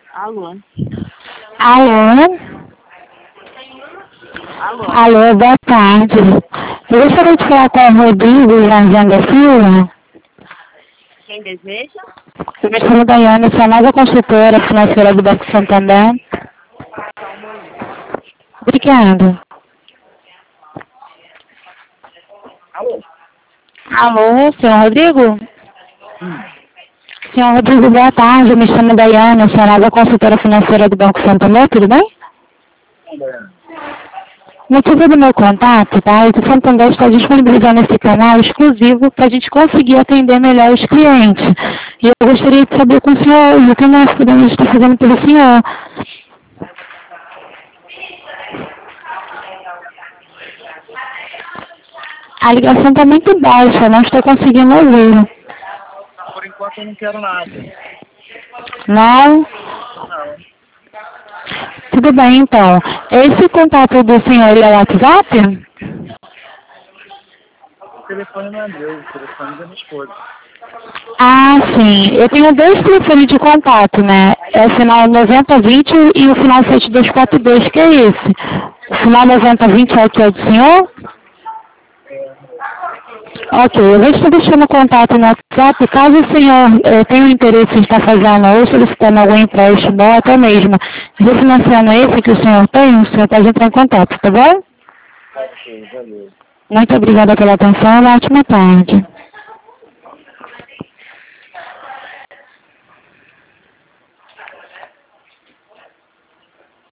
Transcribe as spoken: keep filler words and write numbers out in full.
Alô? Alô? Alô? Alô, boa tarde. Eu gostaria de falar com o Rodrigo Janzan da Silva. Quem deseja? Eu me chamo Daiane, sou a nova consultora financeira do Banco Santander. Só um momento. Obrigada. Alô? Alô, senhor Rodrigo? Hum. Senhor Rodrigo, boa tarde. Eu me chamo Daiane, sou a nova consultora financeira do Banco Santander, tudo bem? O motivo do meu contato, tá? É que o Santander está disponibilizando esse canal exclusivo para a gente conseguir atender melhor os clientes. E eu gostaria de saber com o senhor o que nós podemos estar fazendo pelo senhor. A ligação está muito baixa, não estou conseguindo ouvir. Por enquanto eu não quero nada. Não? Não. Tudo bem, então. Esse contato do senhor é o WhatsApp? O telefone não é meu, o telefone é da minha esposa. Ah, sim. Eu tenho dois telefones de contato, né? É o final noventa vinte e o final sete dois quatro dois, que é esse? O final noventa vinte é o que é do senhor? Ok, eu vou estar deixando o contato no WhatsApp, caso o senhor eh, tenha um interesse em estar fazendo ou solicitando algum empréstimo, ou até mesmo refinanciando esse que o senhor tem, o senhor pode entrar em contato, tá bom? Ok, valeu. Muito obrigada pela atenção e uma ótima tarde.